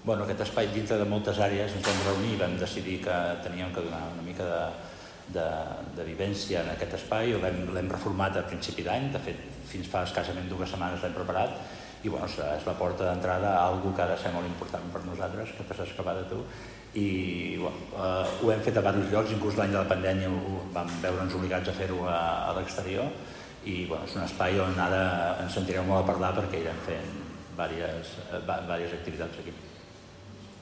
Aquest espai dintre de moltes àrees ens vam reunir i vam decidir que teníem que donar una mica de vivència en aquest espai. L'hem reformat a principi d'any, de fet fins fa escassament 2 setmanes l'hem preparat i és la porta d'entrada a alguna que ha de ser molt important per nosaltres, que t'has excavat a tu. I ho hem fet a diversos llocs, inclús l'any de la pandèmia vam veure'ns obligats a fer-ho a l'exterior i és un espai on ara ens sentireu molt a parlar perquè irem fent diverses activitats aquí.